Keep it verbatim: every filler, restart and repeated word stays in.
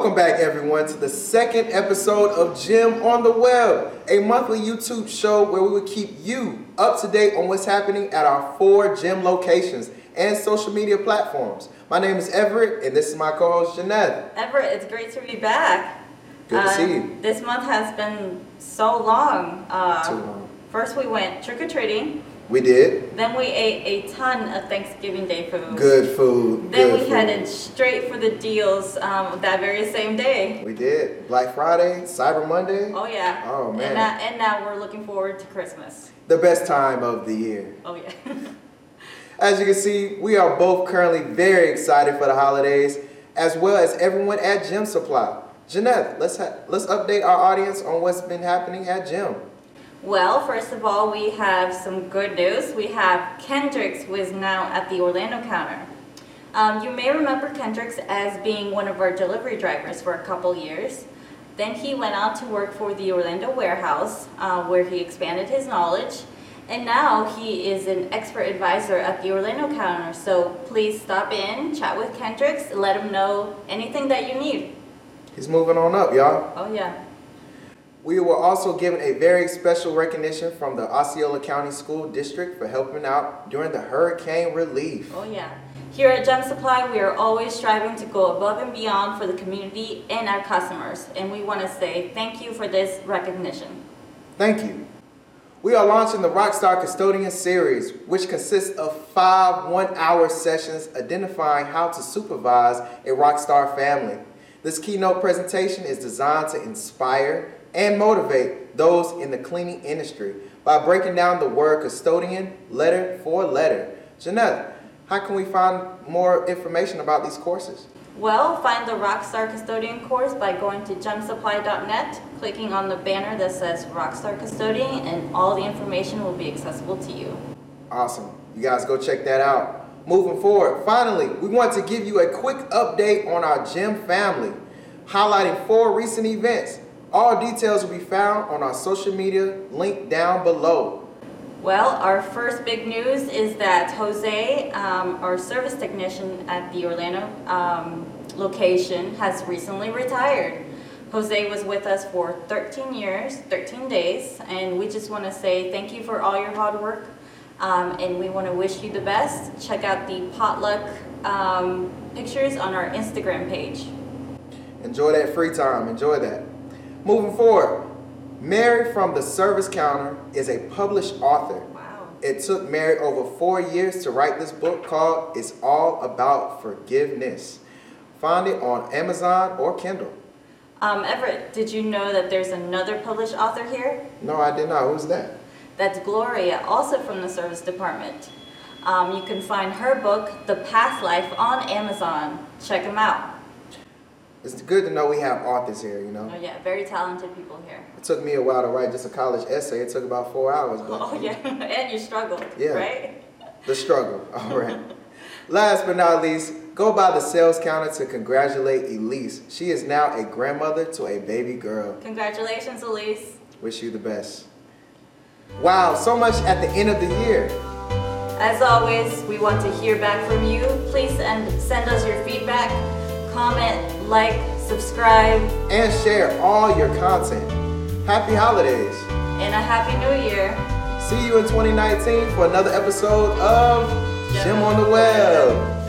Welcome back, everyone, to the second episode of Gym on the Web, a monthly YouTube show where we will keep you up to date on what's happening at our four gym locations and social media platforms. My name is Everett, and this is my co-host, Jeanette. Everett, it's great to be back. Good to uh, see you. This month has been so long. Uh, Too long. First we went trick-or-treating. We did. Then we ate a ton of Thanksgiving Day food. Good food. Then good we food. headed straight for the deals um, that very same day. We did. Black Friday, Cyber Monday. Oh yeah. Oh, man. And, now- and now we're looking forward to Christmas. The best time of the year. Oh yeah. As you can see, we are both currently very excited for the holidays, as well as everyone at Gym Supply. Jeanette, let's ha- let's update our audience on what's been happening at Gym. Well, first of all, we have some good news. We have Kendricks, who is now at the Orlando counter. Um, you may remember Kendricks as being one of our delivery drivers for a couple years. Then he went on to work for the Orlando warehouse, uh, where he expanded his knowledge. And now he is an expert advisor at the Orlando counter. So please stop in, chat with Kendricks, let him know anything that you need. He's moving on up, y'all. Oh yeah. We were also given a very special recognition from the Osceola County School District for helping out during the hurricane relief. Oh yeah. Here at Gem Supply, we are always striving to go above and beyond for the community and our customers. And we want to say thank you for this recognition. Thank you. We are launching the Rockstar Custodian Series, which consists of five one-hour sessions identifying how to supervise a Rockstar family. This keynote presentation is designed to inspire and motivate those in the cleaning industry by breaking down the word custodian letter for letter. Jeanette, how can we find more information about these courses? Well, find the Rockstar Custodian course by going to gem supply dot net, clicking on the banner that says Rockstar Custodian, and all the information will be accessible to you. Awesome. You guys go check that out. Moving forward, finally, we want to give you a quick update on our gym family, highlighting four recent events. All details will be found on our social media link down below. Well, our first big news is that Jose, um, our service technician at the Orlando um, location, has recently retired. Jose was with us for thirteen years, thirteen days, and we just want to say thank you for all your hard work, um, and we want to wish you the best. Check out the potluck um, pictures on our Instagram page. Enjoy that free time. Enjoy that. Moving forward, Mary from the Service Counter is a published author. Wow. It took Mary over four years to write this book called It's All About Forgiveness. Find it on Amazon or Kindle. Um, Everett, did you know that there's another published author here? No, I did not. Who's that? That's Gloria, also from the service department. Um, you can find her book, The Past Life, on Amazon. Check them out. It's good to know we have authors here, you know. Oh yeah, very talented people here. It took me a while to write just a college essay. It took about four hours. But Oh yeah, and you struggled, Yeah. right? The struggle. All right. Last but not least, go by the sales counter to congratulate Elise. She is now a grandmother to a baby girl. Congratulations, Elise. Wish you the best. Wow, so much at the end of the year. As always, we want to hear back from you. Please send, send us your feedback, comment, like, subscribe, And share all your content. Happy holidays. and a Happy New Year. See you in twenty nineteen for another episode of Gym on the Web.